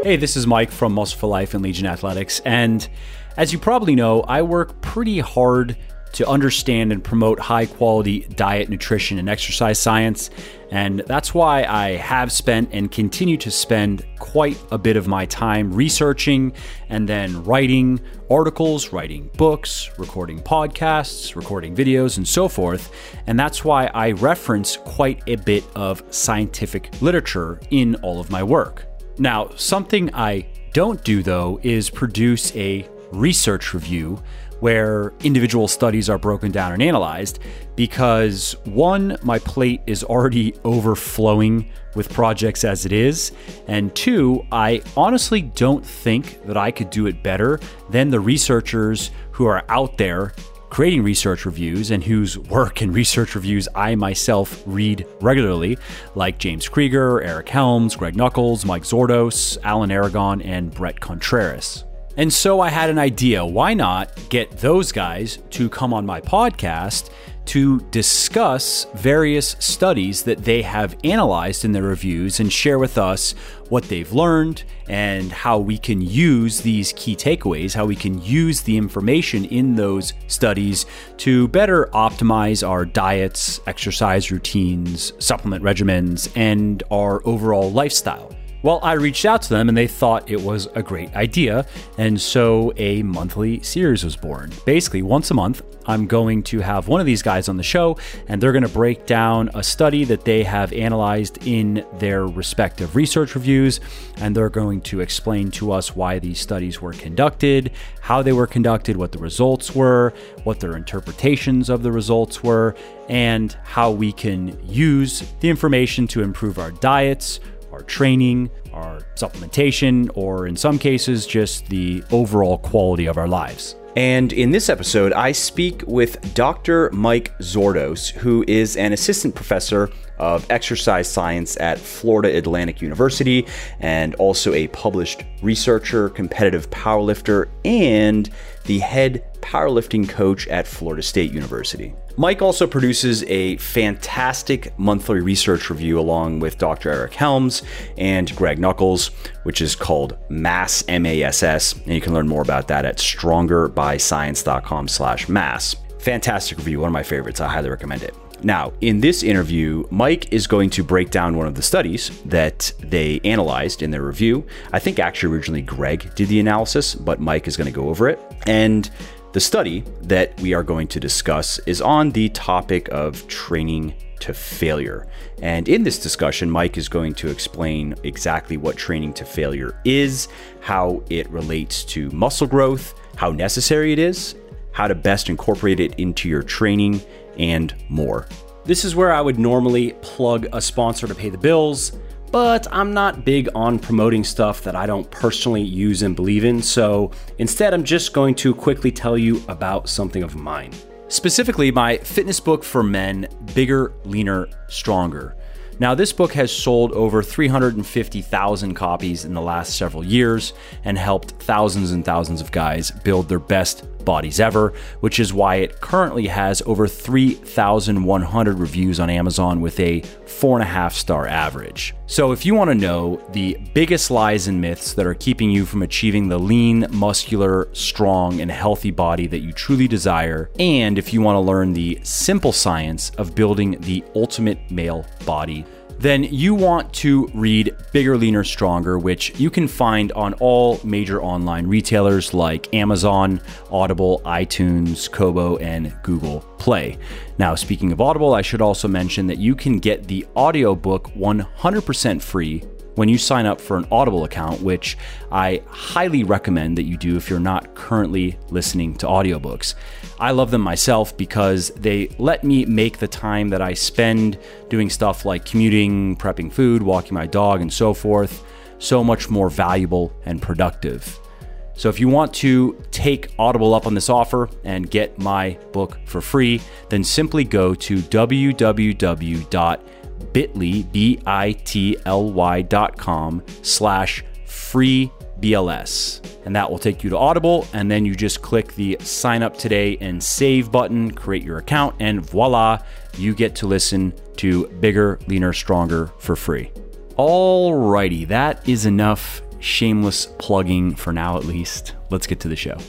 Hey, this is Mike from Muscle for Life and Legion Athletics, and as you probably know, I work pretty hard to understand and promote high-quality diet, nutrition, and exercise science, and that's why I have spent and continue to spend quite a bit of my time researching and then writing articles, writing books, recording podcasts, recording videos, and so forth, and that's why I reference quite a bit of scientific literature in all of my work. Now, something I don't do, though, is produce a research review where individual studies are broken down and analyzed because, one, my plate is already overflowing with projects as it is, and two, I honestly don't think that I could do it better than the researchers who are out there creating research reviews and whose work and research reviews I myself read regularly, like James Krieger, Eric Helms, Greg Nuckols, Mike Zourdos, Alan Aragon, and Brett Contreras. And so I had an idea. Why not get those guys to come on my podcast to discuss various studies that they have analyzed in their reviews and share with us what they've learned and how we can use these key takeaways, how we can use the information in those studies to better optimize our diets, exercise routines, supplement regimens, and our overall lifestyle. Well, I reached out to them and they thought it was a great idea, and so a monthly series was born. Basically, once a month, I'm going to have one of these guys on the show, and they're going to break down a study that they have analyzed in their respective research reviews, and they're going to explain to us why these studies were conducted, how they were conducted, what the results were, what their interpretations of the results were, and how we can use the information to improve our diets, our training, our supplementation, or in some cases, just the overall quality of our lives. And in this episode, I speak with Dr. Mike Zourdos, who is an assistant professor of exercise science at Florida Atlantic University and also a published researcher, competitive powerlifter, and the head powerlifting coach at Florida State University. Mike also produces a fantastic monthly research review along with Dr. Eric Helms and Greg Nuckols, which is called MASS, M-A-S-S, and you can learn more about that at strongerbyscience.com/mass. Fantastic review, one of my favorites. I highly recommend it. Now, in this interview, Mike is going to break down one of the studies that they analyzed in their review. I think actually originally Greg did the analysis, but Mike is going to go over it. And the study that we are going to discuss is on the topic of training to failure. And in this discussion, Mike is going to explain exactly what training to failure is, how it relates to muscle growth, how necessary it is, how to best incorporate it into your training, and more. This is where I would normally plug a sponsor to pay the bills, but I'm not big on promoting stuff that I don't personally use and believe in, so instead I'm just going to quickly tell you about something of mine. Specifically, my fitness book for men, Bigger, Leaner, Stronger. Now, this book has sold over 350,000 copies in the last several years and helped thousands and thousands of guys build their best bodies ever, which is why it currently has over 3,100 reviews on Amazon with a 4.5-star average. So if you want to know the biggest lies and myths that are keeping you from achieving the lean, muscular, strong, and healthy body that you truly desire, and if you want to learn the simple science of building the ultimate male body, then you want to read Bigger, Leaner, Stronger, which you can find on all major online retailers like Amazon, Audible, iTunes, Kobo, and Google Play. Now, speaking of Audible, I should also mention that you can get the audiobook 100% free when you sign up for an Audible account, which I highly recommend that you do if you're not currently listening to audiobooks. I love them myself because they let me make the time that I spend doing stuff like commuting, prepping food, walking my dog, and so forth, so much more valuable and productive. So if you want to take Audible up on this offer and get my book for free, then simply go to bit.ly.com/freebls. And that will take you to Audible. And then you just click the sign up today and save button, create your account, and voila, you get to listen to Bigger, Leaner, Stronger for free. Alrighty, that is enough shameless plugging for now, at least. Let's get to the show.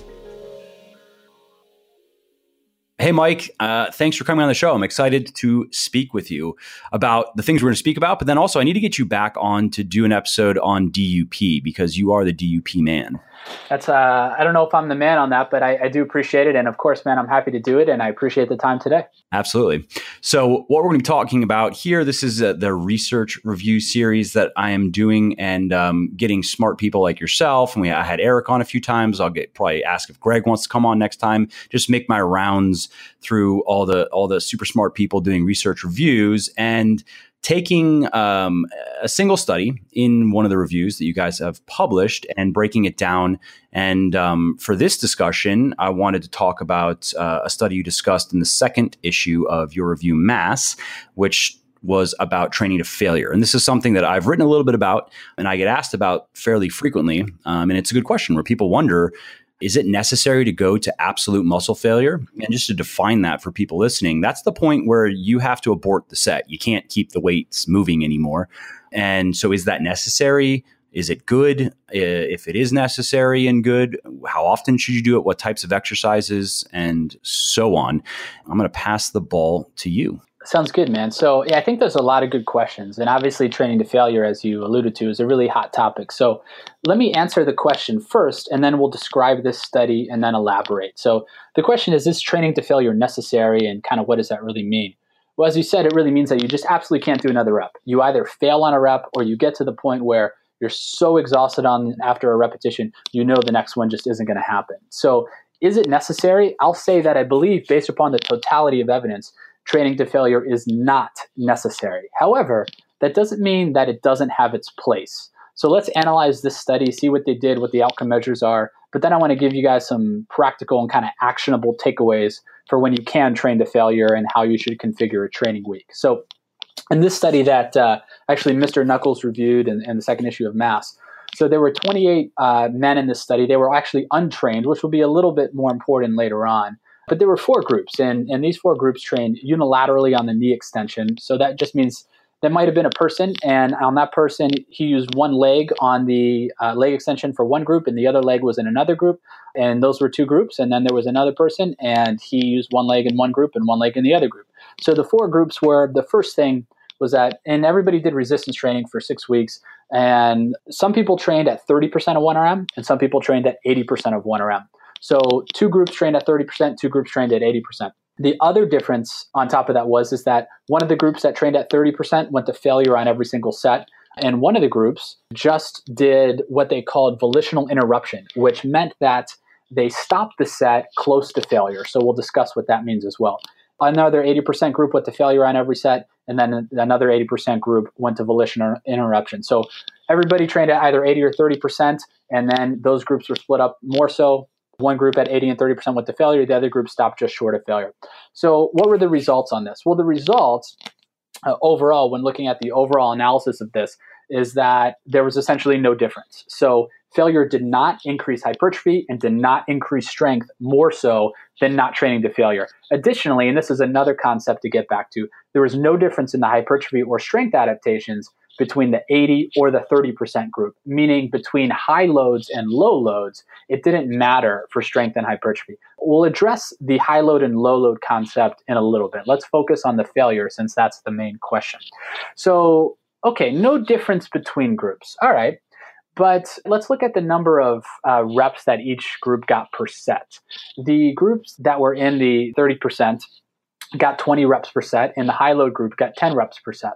Hey, Mike, thanks for coming on the show. I'm excited to speak with you about the things we're going to speak about, but then also I need to get you back on to do an episode on DUP because you are the DUP man. That's I don't know if I'm the man on that, but I do appreciate it. And of course, man, I'm happy to do it. And I appreciate the time today. Absolutely. So what we're going to be talking about here, this is the research review series that I am doing and getting smart people like yourself. And I had Eric on a few times. I'll probably ask if Greg wants to come on next time. Just make my rounds through all the super smart people doing research reviews and taking a single study in one of the reviews that you guys have published and breaking it down. And for this discussion, I wanted to talk about a study you discussed in the second issue of your review, Mass, which was about training to failure. And this is something that I've written a little bit about and I get asked about fairly frequently. And it's a good question where people wonder, is it necessary to go to absolute muscle failure? And just to define that for people listening, that's the point where you have to abort the set. You can't keep the weights moving anymore. And so is that necessary? Is it good? If it is necessary and good, how often should you do it? What types of exercises and so on? I'm going to pass the ball to you. Sounds good, man. So yeah, I think there's a lot of good questions. And obviously training to failure, as you alluded to, is a really hot topic. So let me answer the question first, and then we'll describe this study and then elaborate. So the question is training to failure necessary, and kind of what does that really mean? Well, as you said, it really means that you just absolutely can't do another rep. You either fail on a rep or you get to the point where you're so exhausted after a repetition, you know the next one just isn't going to happen. So is it necessary? I'll say that I believe, based upon the totality of evidence, training to failure is not necessary. However, that doesn't mean that it doesn't have its place. So let's analyze this study, see what they did, what the outcome measures are. But then I want to give you guys some practical and kind of actionable takeaways for when you can train to failure and how you should configure a training week. So in this study that actually Mr. Knuckles reviewed in the second issue of Mass, so there were 28 men in this study. They were actually untrained, which will be a little bit more important later on. But there were 4 groups, and these 4 groups trained unilaterally on the knee extension. So that just means there might have been a person, and on that person, he used one leg on the leg extension for one group, and the other leg was in another group. And those were 2 groups. And then there was another person, and he used one leg in one group and one leg in the other group. So the 4 groups were, the first thing was that, and everybody did resistance training for 6 weeks. And some people trained at 30% of 1RM, and some people trained at 80% of 1RM. So 2 groups trained at 30%, 2 groups trained at 80%. The other difference on top of that is that one of the groups that trained at 30% went to failure on every single set. And one of the groups just did what they called volitional interruption, which meant that they stopped the set close to failure. So we'll discuss what that means as well. Another 80% group went to failure on every set, and then another 80% group went to volitional interruption. So everybody trained at either 80 or 30%, and then those groups were split up more so. One group at 80 and 30% went to failure. The other group stopped just short of failure. So what were the results on this? Well, the results overall, when looking at the overall analysis of this, is that there was essentially no difference. So failure did not increase hypertrophy and did not increase strength more so than not training to failure. Additionally, and this is another concept to get back to, there was no difference in the hypertrophy or strength adaptations between the 80 or the 30% group, meaning between high loads and low loads, it didn't matter for strength and hypertrophy. We'll address the high load and low load concept in a little bit. Let's focus on the failure since that's the main question. So, okay, no difference between groups. All right. But let's look at the number of reps that each group got per set. The groups that were in the 30% got 20 reps per set, and the high load group got 10 reps per set.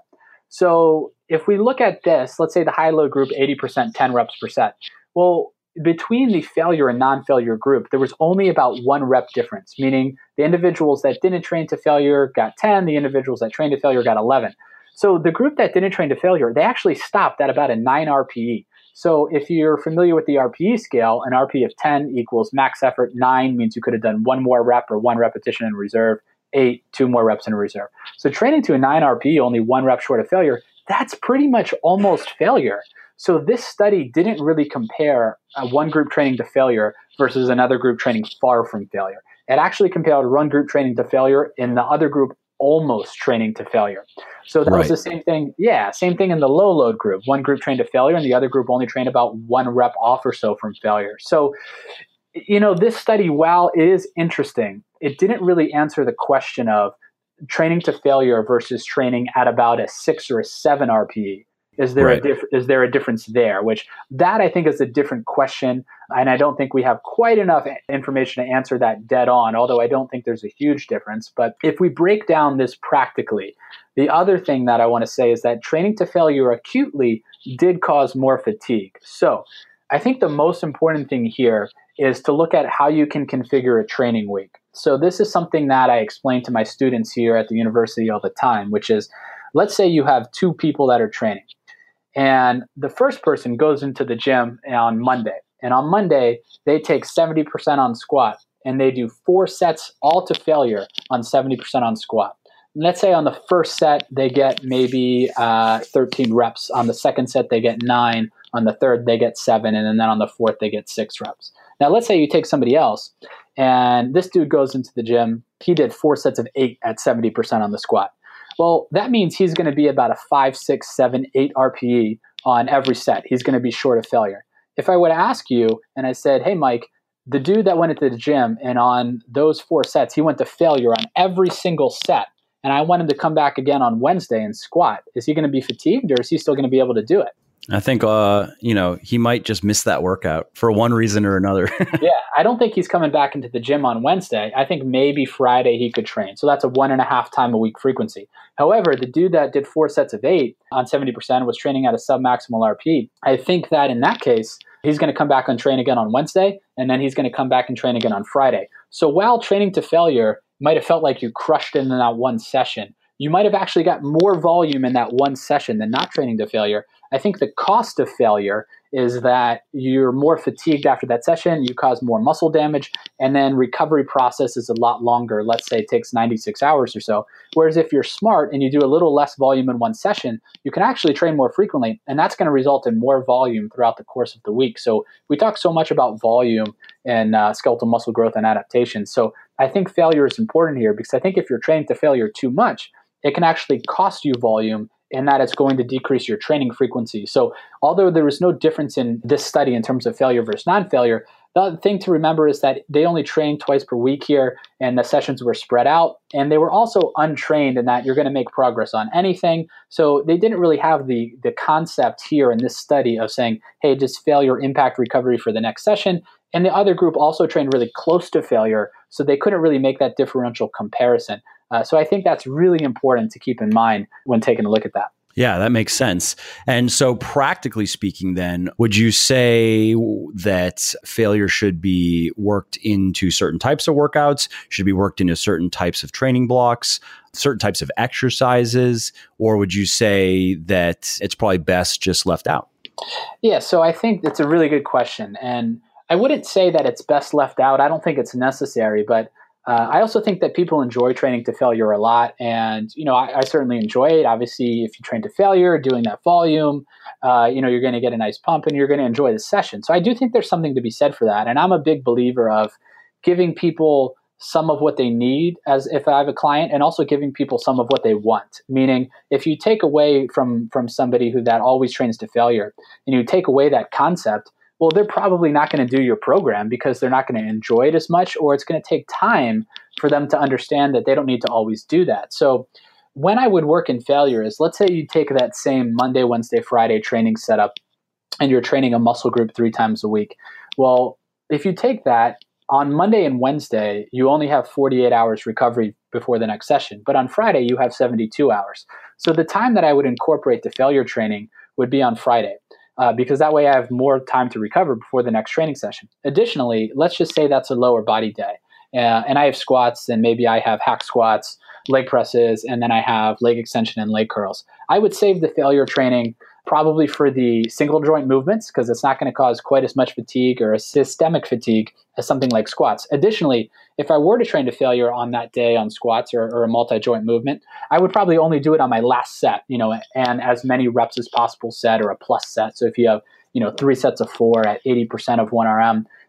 So if we look at this, let's say the high load group, 80%, 10 reps per set. Well, between the failure and non-failure group, there was only about 1 rep difference, meaning the individuals that didn't train to failure got 10, the individuals that trained to failure got 11. So the group that didn't train to failure, they actually stopped at about a 9 RPE. So if you're familiar with the RPE scale, an RPE of 10 equals max effort. 9 means you could have done 1 more rep or 1 repetition in reserve. 8, 2 more reps in reserve. So training to a 9 RPE, only 1 rep short of failure, that's pretty much almost failure. So this study didn't really compare one group training to failure versus another group training far from failure. It actually compared one group training to failure and the other group almost training to failure. So that was the same thing. Yeah, same thing in the low load group. One group trained to failure and the other group only trained about 1 rep off or so from failure. So, this study, while it is interesting, it didn't really answer the question of training to failure versus training at about a 6 or a 7 RPE. Is there a difference there? Which that I think is a different question, and I don't think we have quite enough information to answer that dead on, although I don't think there's a huge difference. But if we break down this practically, the other thing that I want to say is that training to failure acutely did cause more fatigue. So I think the most important thing here is to look at how you can configure a training week. So this is something that I explain to my students here at the university all the time, which is, let's say you have 2 people that are training. And the first person goes into the gym on Monday. And on Monday, they take 70% on squat. And they do 4 sets all to failure on 70% on squat. And let's say on the first set, they get maybe 13 reps. On the second set, they get 9. On the third, they get 7. And then on the fourth, they get 6 reps. Now, let's say you take somebody else. And this dude goes into the gym. He did 4 sets of 8 at 70% on the squat. Well, that means he's going to be about a 5, 6, 7, 8 RPE on every set. He's going to be short of failure. If I would ask you and I said, hey, Mike, the dude that went into the gym and on those 4 sets, he went to failure on every single set, and I want him to come back again on Wednesday and squat, is he going to be fatigued or is he still going to be able to do it? I think, he might just miss that workout for one reason or another. Yeah, I don't think he's coming back into the gym on Wednesday. I think maybe Friday he could train. So that's a 1.5 time a week frequency. However, the dude that did 4 sets of 8 on 70% was training at a sub-maximal RP. I think that in that case, he's going to come back and train again on Wednesday, and then he's going to come back and train again on Friday. So while training to failure might have felt like you crushed it in that one session, you might have actually got more volume in that one session than not training to failure. I think the cost of failure is that you're more fatigued after that session, you cause more muscle damage, and then recovery process is a lot longer. Let's say it takes 96 hours or so. Whereas if you're smart and you do a little less volume in one session, you can actually train more frequently, and that's going to result in more volume throughout the course of the week. So we talk so much about volume and skeletal muscle growth and adaptation. So I think failure is important here because I think if you're training to failure too much, it can actually cost you volume and that it's going to decrease your training frequency. So although there was no difference in this study in terms of failure versus non-failure, the thing to remember is that they only trained twice per week here and the sessions were spread out. And they were also untrained in that you're going to make progress on anything. So they didn't really have the concept here in this study of saying, hey, does failure impact recovery for the next session? And the other group also trained really close to failure, so they couldn't really make that differential comparison. So I think that's really important to keep in mind when taking a look at that. Yeah, that makes sense. And so practically speaking then, would you say that failure should be worked into certain types of workouts, should be worked into certain types of training blocks, certain types of exercises, or would you say that it's probably best just left out? Yeah, so I think it's a really good question. And I wouldn't say that it's best left out. I don't think it's necessary, but I also think that people enjoy training to failure a lot. And, I certainly enjoy it. Obviously, if you train to failure, doing that volume, you're going to get a nice pump and you're going to enjoy the session. So I do think there's something to be said for that. And I'm a big believer of giving people some of what they need as if I have a client and also giving people some of what they want. Meaning if you take away from somebody that always trains to failure and you take away that concept, well, they're probably not going to do your program because they're not going to enjoy it as much, or it's going to take time for them to understand that they don't need to always do that. So when I would work in failure is, let's say you take that same Monday, Wednesday, Friday training setup and you're training a muscle group 3 times a week. Well, if you take that on Monday and Wednesday, you only have 48 hours recovery before the next session. But on Friday, you have 72 hours. So the time that I would incorporate the failure training would be on Friday. Because that way I have more time to recover before the next training session. Additionally, let's just say that's a lower body day. And I have squats, and maybe I have hack squats, leg presses, and then I have leg extension and leg curls. I would save the failure training probably for the single joint movements because it's not going to cause quite as much fatigue or a systemic fatigue as something like squats. Additionally, if I were to train to failure on that day on squats or a multi-joint movement, I would probably only do it on my last set, and as many reps as possible set or a plus set. So if you have, 3 sets of 4 at 80% of 1 RM,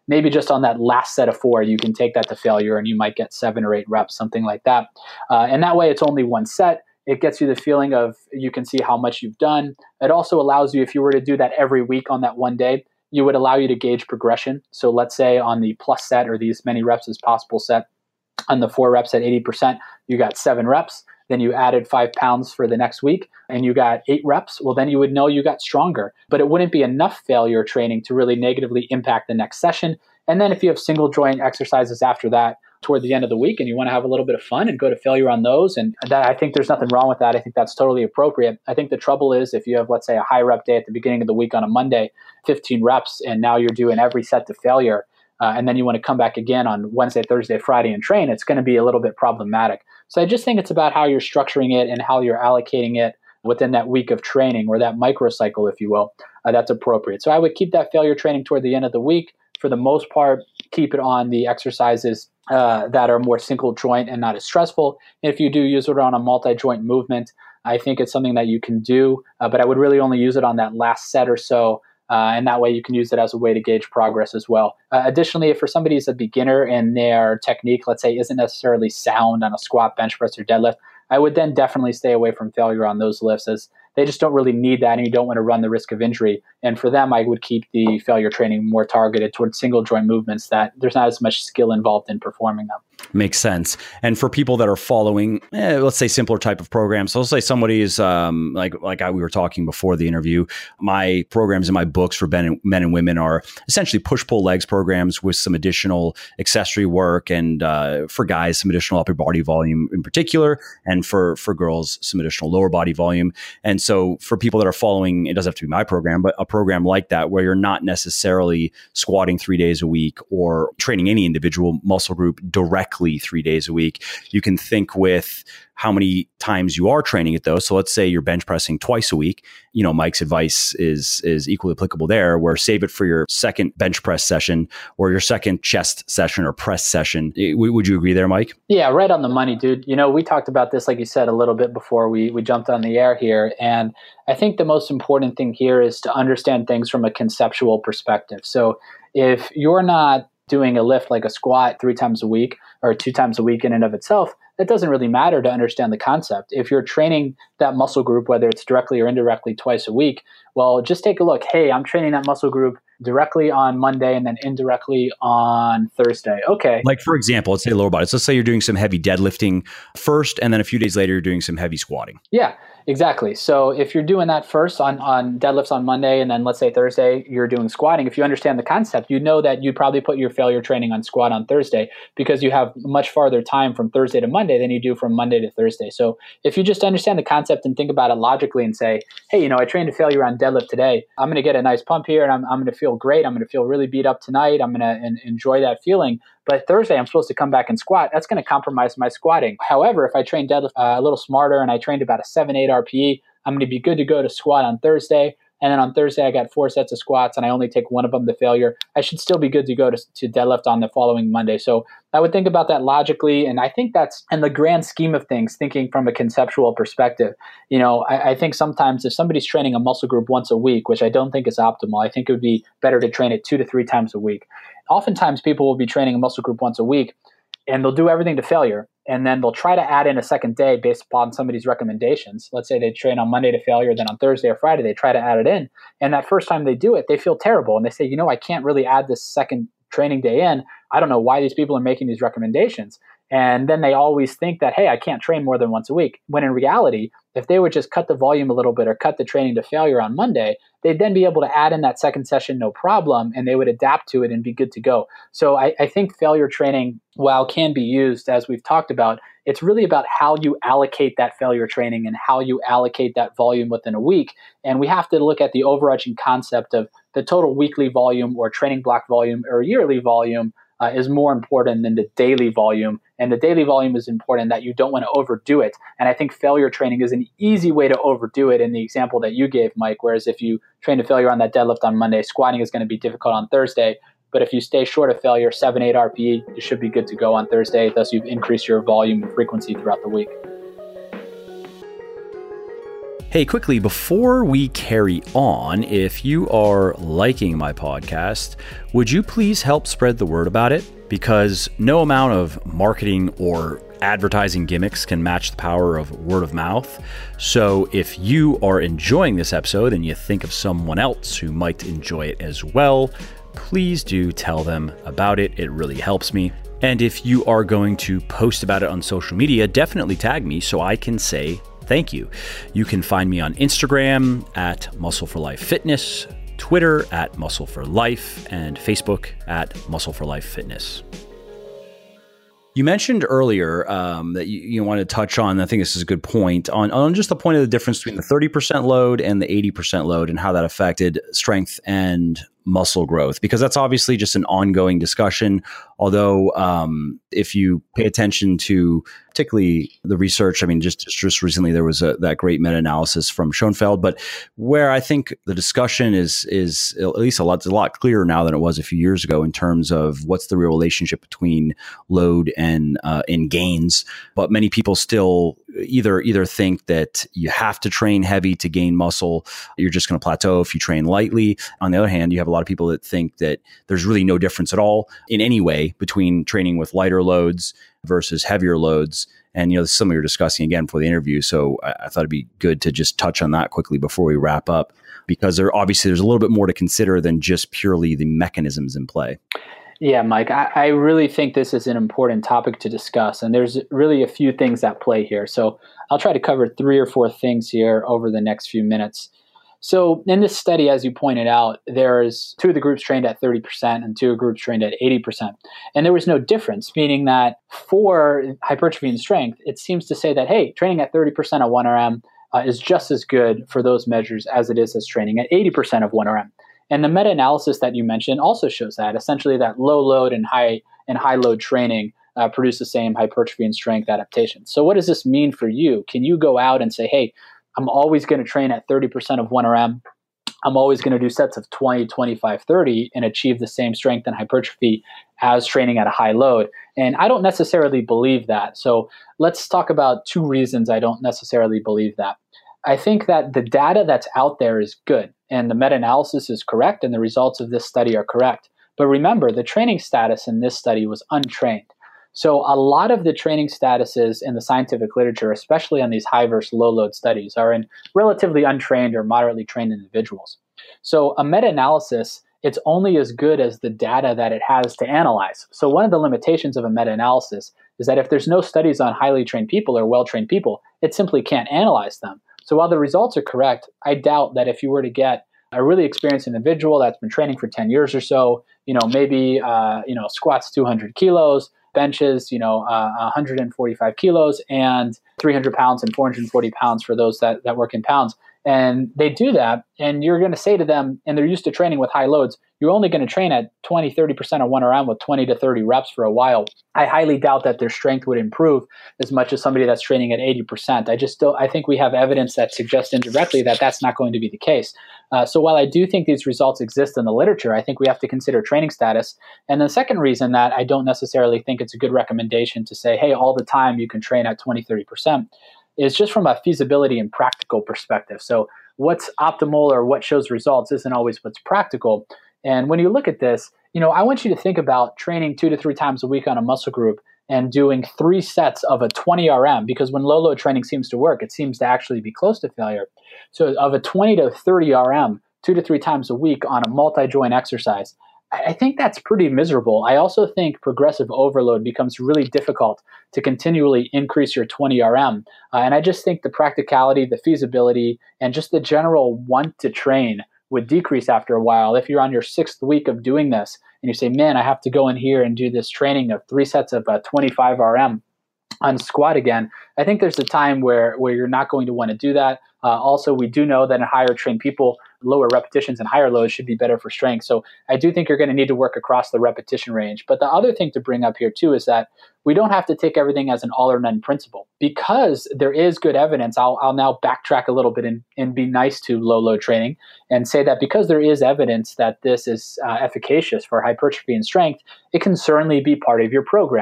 maybe just on that last set of 4, you can take that to failure and you might get 7 or 8 reps, something like that. And that way it's only one set. It gets you the feeling of you can see how much you've done. It also allows you, if you were to do that every week on that one day, you would allow you to gauge progression. So let's say on the plus set, or the as many reps as possible set, on the 4 reps at 80%, you got 7 reps. Then you added 5 pounds for the next week and you got 8 reps. Well, then you would know you got stronger, but it wouldn't be enough failure training to really negatively impact the next session. And then if you have single joint exercises after that toward the end of the week and you want to have a little bit of fun and go to failure on those, and that, I think there's nothing wrong with that. I think that's totally appropriate. I think the trouble is if you have, let's say, a high rep day at the beginning of the week on a Monday, 15 reps, and now you're doing every set to failure, and then you want to come back again on Wednesday, Thursday, Friday and train, it's going to be a little bit problematic. So I just think it's about how you're structuring it and how you're allocating it within that week of training, or that microcycle, if you will, that's appropriate. So I would keep that failure training toward the end of the week. For the most part, keep it on the exercises that are more single joint and not as stressful. And if you do use it on a multi-joint movement, I think it's something that you can do, but I would really only use it on that last set or so. And that way you can use it as a way to gauge progress as well. Additionally, if for somebody who's a beginner and their technique, let's say, isn't necessarily sound on a squat, bench press, or deadlift, I would then definitely stay away from failure on those lifts, as they just don't really need that and you don't want to run the risk of injury. And for them, I would keep the failure training more targeted towards single joint movements that there's not as much skill involved in performing them. Makes sense. And for people that are following, let's say, simpler type of programs, so let's say somebody is we were talking before the interview, my programs in my books for men and women are essentially push-pull legs programs with some additional accessory work, and for guys, some additional upper body volume in particular, and for girls, some additional lower body volume. And so for people that are following, it doesn't have to be my program, but a program like that where you're not necessarily squatting 3 days a week or training any individual muscle group directly 3 days a week, you can think with how many times you are training it though. So let's say you're bench pressing twice a week. You know, Mike's advice is equally applicable there, where save it for your second bench press session or your second chest session or press session. Would you agree there, Mike? Yeah, right on the money, dude. You know, we talked about this, like you said, a little bit before we jumped on the air here. And I think the most important thing here is to understand things from a conceptual perspective. So if you're not doing a lift like a squat 3 times a week or 2 times a week in and of itself, that doesn't really matter to understand the concept. If you're training that muscle group, whether it's directly or indirectly twice a week, well, just take a look. Hey, I'm training that muscle group directly on Monday and then indirectly on Thursday. Okay. Like, for example, let's say lower body. So let's say you're doing some heavy deadlifting first, and then a few days later, you're doing some heavy squatting. Yeah, exactly. So if you're doing that first on deadlifts on Monday, and then let's say Thursday, you're doing squatting, if you understand the concept, you know that you'd probably put your failure training on squat on Thursday, because you have much farther time from Thursday to Monday than you do from Monday to Thursday. So if you just understand the concept and think about it logically and say, hey, you know, I trained a failure on deadlift today. I'm going to get a nice pump here and I'm going to feel great. I'm going to feel really beat up tonight. I'm going to enjoy that feeling. But Thursday, I'm supposed to come back and squat. That's going to compromise my squatting. However, if I train deadlift a little smarter and I trained about a 7-8 RPE, I'm going to be good to go to squat on Thursday. And then on Thursday, I got 4 sets of squats and I only take one of them to failure. I should still be good to go to deadlift on the following Monday. So I would think about that logically. And I think that's, in the grand scheme of things, thinking from a conceptual perspective. You know, I think sometimes if somebody's training a muscle group once a week, which I don't think is optimal, I think it would be better to train it 2 to 3 times a week. Oftentimes people will be training a muscle group once a week and they'll do everything to failure. And then they'll try to add in a second day based upon somebody's recommendations. Let's say they train on Monday to failure, then on Thursday or Friday, they try to add it in. And that first time they do it, they feel terrible. And they say, you know, I can't really add this second training day in. I don't know why these people are making these recommendations. And then they always think that, hey, I can't train more than once a week. When in reality, if they would just cut the volume a little bit or cut the training to failure on Monday, they'd then be able to add in that second session, no problem, and they would adapt to it and be good to go. So I think failure training, while can be used, as we've talked about, it's really about how you allocate that failure training and how you allocate that volume within a week. And we have to look at the overarching concept of the total weekly volume or training block volume or yearly volume is more important than the daily volume. And the daily volume is important that you don't want to overdo it. And I think failure training is an easy way to overdo it in the example that you gave, Mike, whereas if you train a failure on that deadlift on Monday, squatting is going to be difficult on Thursday. But if you stay short of failure, 7-8 RPE, you should be good to go on Thursday. Thus, you've increased your volume and frequency throughout the week. Hey, quickly, before we carry on, if you are liking my podcast, would you please help spread the word about it? Because no amount of marketing or advertising gimmicks can match the power of word of mouth. So if you are enjoying this episode and you think of someone else who might enjoy it as well, please do tell them about it. It really helps me. And if you are going to post about it on social media, definitely tag me so I can say thank you. You can find me on Instagram at Muscle for Life Fitness, Twitter at Muscle for Life, and Facebook at Muscle for Life Fitness. You mentioned earlier that you wanted to touch on, I think this is a good point, on just the point of the difference between the 30% load and the 80% load and how that affected strength and muscle growth, because that's obviously just an ongoing discussion. Although if you pay attention to particularly the research, I mean, just recently there was that great meta-analysis from Schoenfeld, but where I think the discussion is at least a lot clearer now than it was a few years ago in terms of what's the real relationship between load and gains. But many people still either think that you have to train heavy to gain muscle, you're just going to plateau if you train lightly. On the other hand, you have a lot of people that think that there's really no difference at all in any way between training with lighter loads versus heavier loads. And, this is something we were discussing again for the interview. So I thought it'd be good to just touch on that quickly before we wrap up, because there's a little bit more to consider than just purely the mechanisms in play. Yeah, Mike, I really think this is an important topic to discuss, and there's really a few things at play here. So I'll try to cover 3 or 4 things here over the next few minutes. So in this study, as you pointed out, there's 2 of the groups trained at 30% and 2 groups trained at 80%. And there was no difference, meaning that for hypertrophy and strength, it seems to say that, hey, training at 30% of 1RM is just as good for those measures as it is as training at 80% of 1RM. And the meta-analysis that you mentioned also shows that, essentially, that low load and high load training produce the same hypertrophy and strength adaptation. So what does this mean for you? Can you go out and say, hey, I'm always going to train at 30% of 1RM. I'm always going to do sets of 20, 25, 30 and achieve the same strength and hypertrophy as training at a high load? And I don't necessarily believe that. So let's talk about 2 reasons I don't necessarily believe that. I think that the data that's out there is good, and the meta-analysis is correct, and the results of this study are correct. But remember, the training status in this study was untrained. So a lot of the training statuses in the scientific literature, especially on these high versus low load studies, are in relatively untrained or moderately trained individuals. So a meta-analysis, it's only as good as the data that it has to analyze. So one of the limitations of a meta-analysis is that if there's no studies on highly trained people or well-trained people, it simply can't analyze them. So while the results are correct, I doubt that if you were to get a really experienced individual that's been training for 10 years or so, maybe squats 200 kilos, benches, 145 kilos, and 300 pounds and 440 pounds for those that work in pounds. And they do that, and you're going to say to them, and they're used to training with high loads, you're only going to train at 20, 30% of 1RM with 20 to 30 reps for a while. I highly doubt that their strength would improve as much as somebody that's training at 80%. I think we have evidence that suggests indirectly that that's not going to be the case. So while I do think these results exist in the literature, I think we have to consider training status. And the second reason that I don't necessarily think it's a good recommendation to say, hey, all the time you can train at 20, 30%, is just from a feasibility and practical perspective. So what's optimal or what shows results isn't always what's practical. And when you look at this, I want you to think about training 2 to 3 times a week on a muscle group and doing 3 sets of a 20 RM, because when low load training seems to work, it seems to actually be close to failure. So of a 20 to 30 RM, 2 to 3 times a week on a multi-joint exercise, I think that's pretty miserable. I also think progressive overload becomes really difficult to continually increase your 20 RM. And I just think the practicality, the feasibility, and just the general want to train would decrease after a while. If you're on your 6th week of doing this and you say, man, I have to go in here and do this training of 3 sets of 25 RM on squat again, I think there's a time where you're not going to want to do that. Also, we do know that in higher trained people, lower repetitions and higher loads should be better for strength. So I do think you're going to need to work across the repetition range. But the other thing to bring up here too is that we don't have to take everything as an all or none principle. Because there is good evidence, I'll now backtrack a little bit and be nice to low load training and say that because there is evidence that this is efficacious for hypertrophy and strength, it can certainly be part of your program.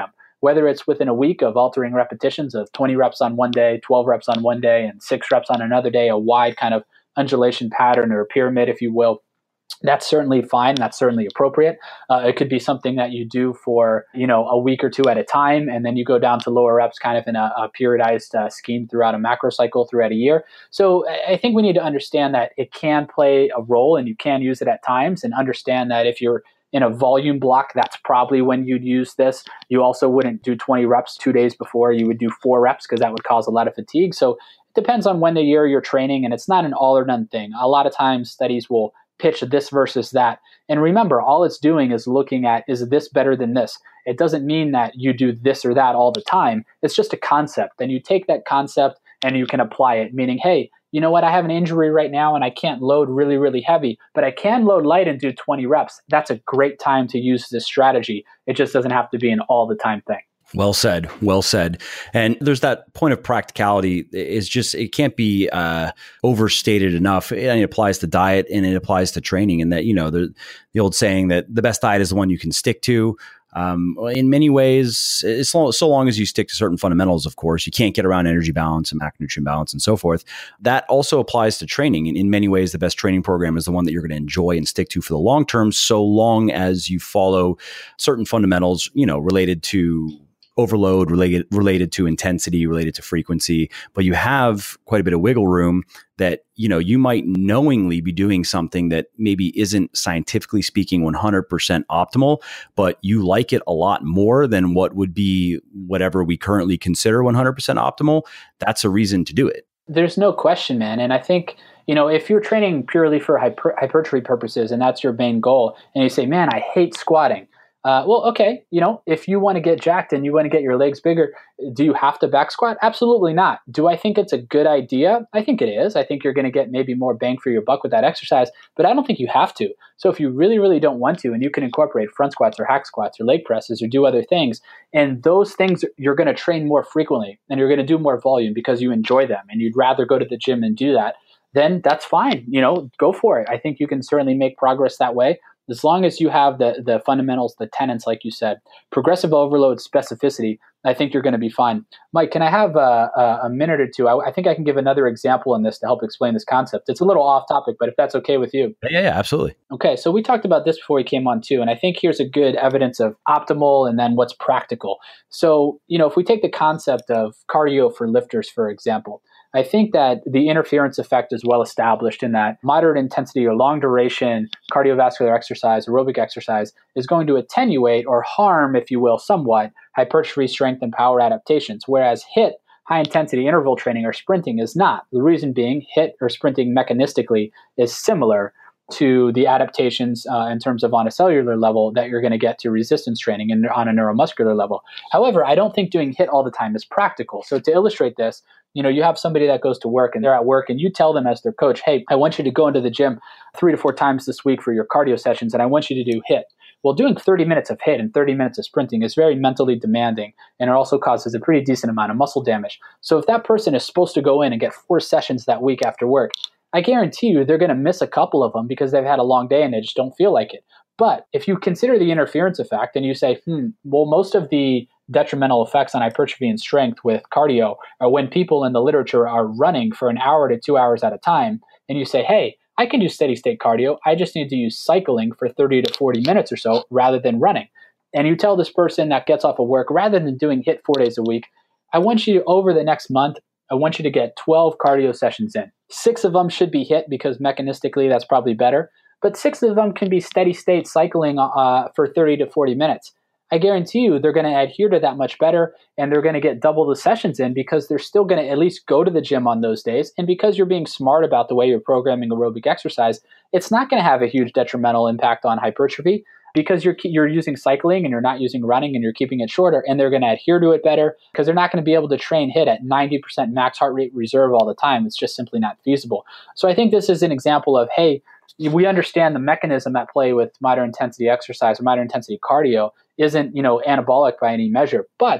whether it's within a week of altering repetitions of 20 reps on one day, 12 reps on one day, and 6 reps on another day, a wide kind of undulation pattern or a pyramid, if you will. That's certainly fine. That's certainly appropriate. It could be something that you do for, a week or two at a time, and then you go down to lower reps kind of in a periodized scheme throughout a macro cycle throughout a year. So I think we need to understand that it can play a role and you can use it at times, and understand that if you're in a volume block, that's probably when you'd use this. You also wouldn't do 20 reps 2 days before. You would do 4 reps because that would cause a lot of fatigue. So it depends on when the year you're training, and it's not an all or none thing. A lot of times studies will pitch this versus that. And remember, all it's doing is looking at, is this better than this? It doesn't mean that you do this or that all the time. It's just a concept. And you take that concept and you can apply it, meaning, hey, you know what? I have an injury right now and I can't load really, really heavy, but I can load light and do 20 reps. That's a great time to use this strategy. It just doesn't have to be an all the time thing. Well said. Well said. And there's that point of practicality is just, it can't be overstated enough. And it applies to diet and it applies to training. And that, the old saying that the best diet is the one you can stick to. In many ways, so long as you stick to certain fundamentals, of course, you can't get around energy balance and macronutrient balance and so forth. That also applies to training. And in many ways, the best training program is the one that you're going to enjoy and stick to for the long term, so long as you follow certain fundamentals, related to overload, related to intensity, related to frequency, but you have quite a bit of wiggle room that, you might knowingly be doing something that maybe isn't scientifically speaking 100% optimal, but you like it a lot more than what would be whatever we currently consider 100% optimal. That's a reason to do it. There's no question, man. And I think, if you're training purely for hypertrophy purposes and that's your main goal, and you say, man, I hate squatting. Well, okay, if you want to get jacked and you want to get your legs bigger, do you have to back squat? Absolutely not. Do I think it's a good idea? I think it is. I think you're going to get maybe more bang for your buck with that exercise, but I don't think you have to. So if you really, really don't want to, and you can incorporate front squats or hack squats or leg presses or do other things, and those things you're going to train more frequently and you're going to do more volume because you enjoy them and you'd rather go to the gym and do that, then that's fine. Go for it. I think you can certainly make progress that way. As long as you have the fundamentals, the tenets, like you said, progressive overload, specificity, I think you're going to be fine. Mike, can I have a minute or two? I think I can give another example in this to help explain this concept. It's a little off topic, but if that's okay with you. Yeah, absolutely. Okay, so we talked about this before we came on too, and I think here's a good evidence of optimal and then what's practical. So, if we take the concept of cardio for lifters, for example, I think that the interference effect is well established in that moderate intensity or long duration cardiovascular exercise, aerobic exercise, is going to attenuate or harm, if you will, somewhat hypertrophy, strength, and power adaptations, whereas HIIT, high intensity interval training or sprinting, is not. The reason being, HIIT or sprinting mechanistically is similar to the adaptations in terms of on a cellular level that you're going to get to resistance training and on a neuromuscular level. However, I don't think doing HIIT all the time is practical. So to illustrate this, you have somebody that goes to work and they're at work and you tell them as their coach, hey, I want you to go into the gym 3 to 4 times this week for your cardio sessions and I want you to do HIIT. Well, doing 30 minutes of HIIT and 30 minutes of sprinting is very mentally demanding, and it also causes a pretty decent amount of muscle damage. So if that person is supposed to go in and get 4 sessions that week after work, I guarantee you they're going to miss a couple of them because they've had a long day and they just don't feel like it. But if you consider the interference effect and you say, well, most of the detrimental effects on hypertrophy and strength with cardio are when people in the literature are running for an hour to 2 hours at a time, and you say, hey, I can do steady state cardio. I just need to use cycling for 30 to 40 minutes or so rather than running. And you tell this person that gets off of work, rather than doing HIIT 4 days a week, I want you to, over the next month, I want you to get 12 cardio sessions in. 6 of them should be HIIT because mechanistically that's probably better. But 6 of them can be steady state cycling for 30 to 40 minutes. I guarantee you they're going to adhere to that much better, and they're going to get double the sessions in because they're still going to at least go to the gym on those days. And because you're being smart about the way you're programming aerobic exercise, it's not going to have a huge detrimental impact on hypertrophy because you're using cycling and you're not using running and you're keeping it shorter, and they're going to adhere to it better because they're not going to be able to train HIIT at 90% max heart rate reserve all the time. It's just simply not feasible. So I think this is an example of, hey, we understand the mechanism at play with moderate intensity exercise or moderate intensity cardio isn't, anabolic by any measure, but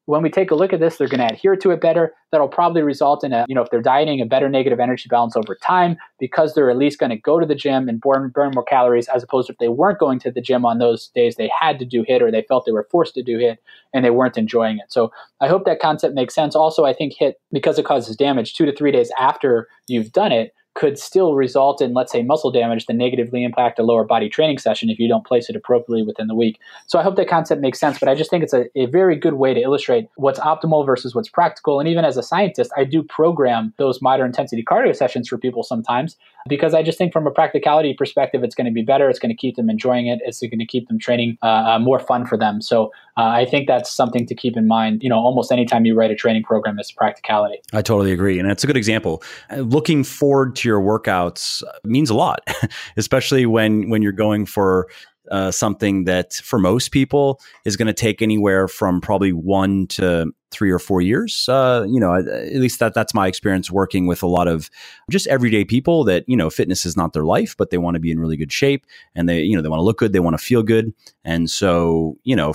when we take a look at this, they're going to adhere to it better. That'll probably result in if they're dieting, a better negative energy balance over time, because they're at least going to go to the gym and burn more calories, as opposed to if they weren't going to the gym on those days they had to do HIIT, or they felt they were forced to do HIIT and they weren't enjoying it. So I hope that concept makes sense. Also, I think HIIT, because it causes damage 2 to 3 days after you've done it, could still result in, let's say, muscle damage that negatively impact a lower body training session if you don't place it appropriately within the week. So I hope that concept makes sense, but I just think it's a very good way to illustrate what's optimal versus what's practical. And even as a scientist, I do program those moderate intensity cardio sessions for people sometimes, because I just think from a practicality perspective, it's going to be better. It's going to keep them enjoying it. It's going to keep them training more fun for them. So I think that's something to keep in mind. Almost anytime you write a training program, is practicality. I totally agree. And it's a good example. Looking forward to your workouts means a lot, especially when you're going for something that for most people is going to take anywhere from probably 1 to 3 or 4 years. At least that's my experience working with a lot of just everyday people that, fitness is not their life, but they want to be in really good shape, and they want to look good. They want to feel good. And so,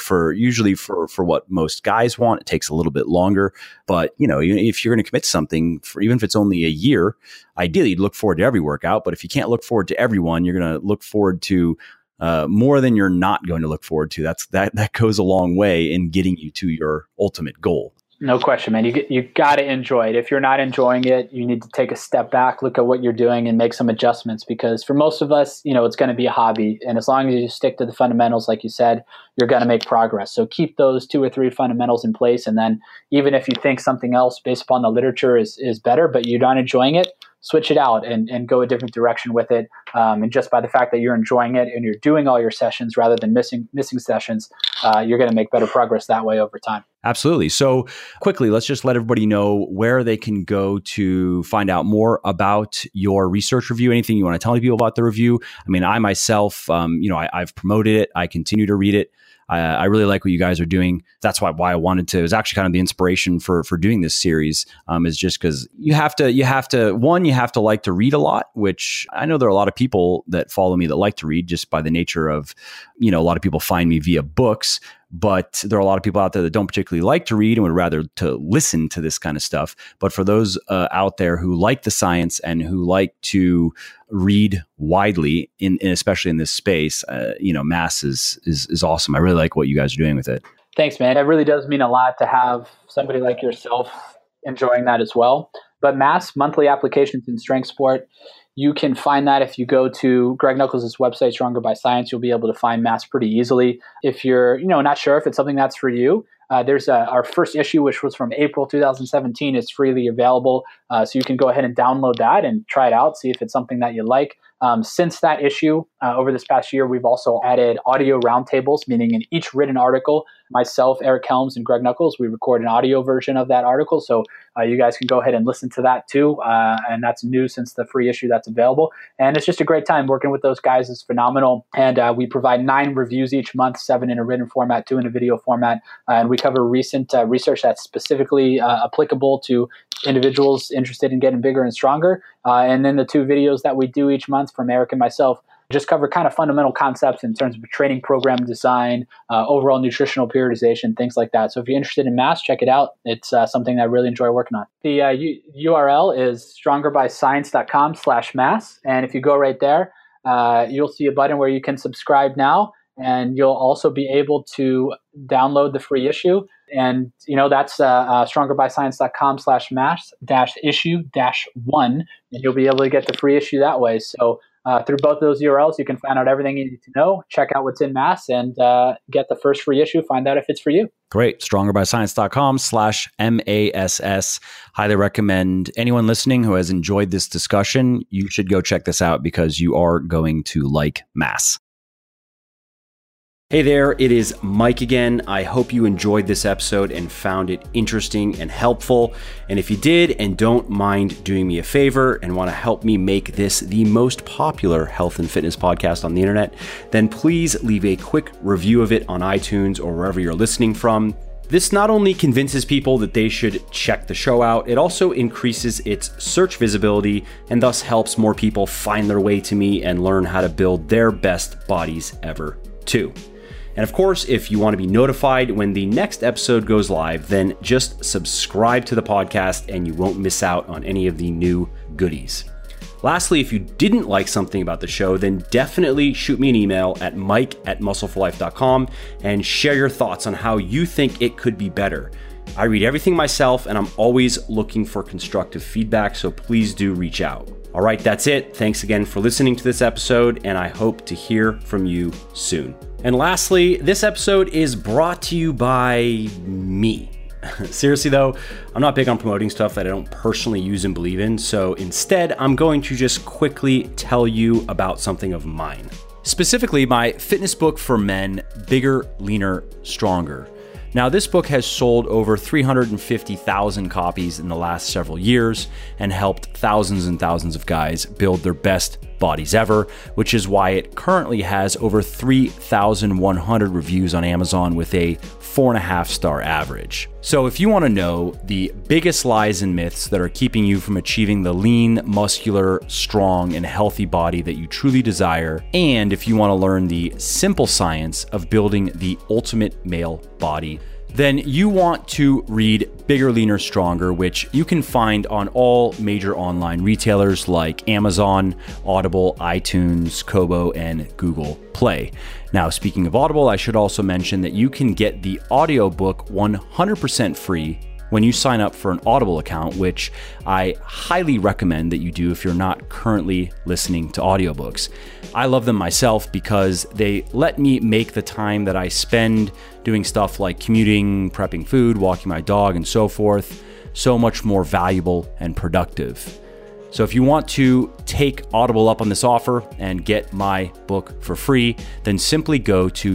for what most guys want, it takes a little bit longer, but if you're going to commit to something even if it's only a year, ideally you'd look forward to every workout. But if you can't look forward to everyone, you're going to look forward to more than you're not going to look forward to. That goes a long way in getting you to your ultimate goal. No question, man. You got to enjoy it. If you're not enjoying it, you need to take a step back, look at what you're doing, and make some adjustments. Because for most of us, it's going to be a hobby, and as long as you stick to the fundamentals, like you said, you're going to make progress. So keep those 2 or 3 fundamentals in place, and then even if you think something else based upon the literature is better, but you're not enjoying it, switch it out and go a different direction with it. And just by the fact that you're enjoying it and you're doing all your sessions rather than missing sessions, you're going to make better progress that way over time. Absolutely. So quickly, let's just let everybody know where they can go to find out more about your research review. Anything you want to tell people about the review? I mean, I myself, I've promoted it. I continue to read it. I really like what you guys are doing. That's why I wanted to. It was actually kind of the inspiration for doing this series. Is just because you have to like to read a lot, which I know there are a lot of people that follow me that like to read just by the nature of, a lot of people find me via books. But there are a lot of people out there that don't particularly like to read and would rather to listen to this kind of stuff. But for those out there who like the science and who like to read widely, in especially in this space, Mass is awesome. I really like what you guys are doing with it. Thanks, man. It really does mean a lot to have somebody like yourself enjoying that as well. But Mass, monthly applications in strength sport, you can find that if you go to Greg Nuckols' website, Stronger by Science. You'll be able to find Mass pretty easily. If you're, not sure if it's something that's for you, there's our first issue, which was from April 2017. It's freely available, so you can go ahead and download that and try it out, see if it's something that you like. Since that issue, over this past year, we've also added audio roundtables, meaning in each written article, myself, Eric Helms, and Greg Nuckols, we record an audio version of that article. So you guys can go ahead and listen to that too. And that's new since the free issue that's available. And it's just a great time working with those guys. It's phenomenal. And we provide 9 reviews each month, 7 in a written format, 2 in a video format. And we cover recent research that's specifically applicable to individuals interested in getting bigger and stronger. And then the 2 videos that we do each month from Eric and myself just cover kind of fundamental concepts in terms of training program design, overall nutritional periodization, things like that. So if you're interested in Mass, check it out. It's something that I really enjoy working on. The URL is strongerbyscience.com/mass. And if you go right there, you'll see a button where you can subscribe now. And you'll also be able to download the free issue. And, that's strongerbyscience.com/mass-issue-1. And you'll be able to get the free issue that way. So through both of those URLs, you can find out everything you need to know, check out what's in Mass, and get the first free issue, find out if it's for you. Great. strongerbyscience.com/MASS. Highly recommend anyone listening who has enjoyed this discussion. You should go check this out because you are going to like Mass. Hey there, it is Mike again. I hope you enjoyed this episode and found it interesting and helpful. And if you did and don't mind doing me a favor and want to help me make this the most popular health and fitness podcast on the internet, then please leave a quick review of it on iTunes or wherever you're listening from. This not only convinces people that they should check the show out, it also increases its search visibility and thus helps more people find their way to me and learn how to build their best bodies ever too. And of course, if you want to be notified when the next episode goes live, then just subscribe to the podcast and you won't miss out on any of the new goodies. Lastly, if you didn't like something about the show, then definitely shoot me an email at mike@muscleforlife.com and share your thoughts on how you think it could be better. I read everything myself and I'm always looking for constructive feedback, so please do reach out. All right, that's it. Thanks again for listening to this episode, and I hope to hear from you soon. And lastly, this episode is brought to you by me. Seriously though, I'm not big on promoting stuff that I don't personally use and believe in, so instead I'm going to just quickly tell you about something of mine. Specifically, my fitness book for men, Bigger, Leaner, Stronger. Now, this book has sold over 350,000 copies in the last several years and helped thousands and thousands of guys build their best bodies ever, which is why it currently has over 3,100 reviews on Amazon with a 4.5-star average. So if you want to know the biggest lies and myths that are keeping you from achieving the lean, muscular, strong, and healthy body that you truly desire, and if you want to learn the simple science of building the ultimate male body, then you want to read Bigger, Leaner, Stronger, which you can find on all major online retailers like Amazon, Audible, iTunes, Kobo, and Google Play. Now, speaking of Audible, I should also mention that you can get the audiobook 100% free when you sign up for an Audible account, which I highly recommend that you do if you're not currently listening to audiobooks. I love them myself because they let me make the time that I spend doing stuff like commuting, prepping food, walking my dog, and so forth, so much more valuable and productive. So if you want to take Audible up on this offer and get my book for free, then simply go to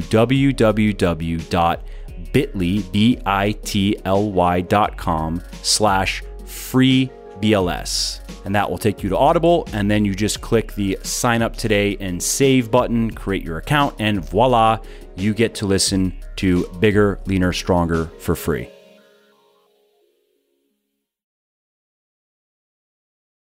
bit.ly.com/freebls. And that will take you to Audible. And then you just click the sign up today and save button, create your account, and voila, you get to listen to Bigger, Leaner, Stronger for free.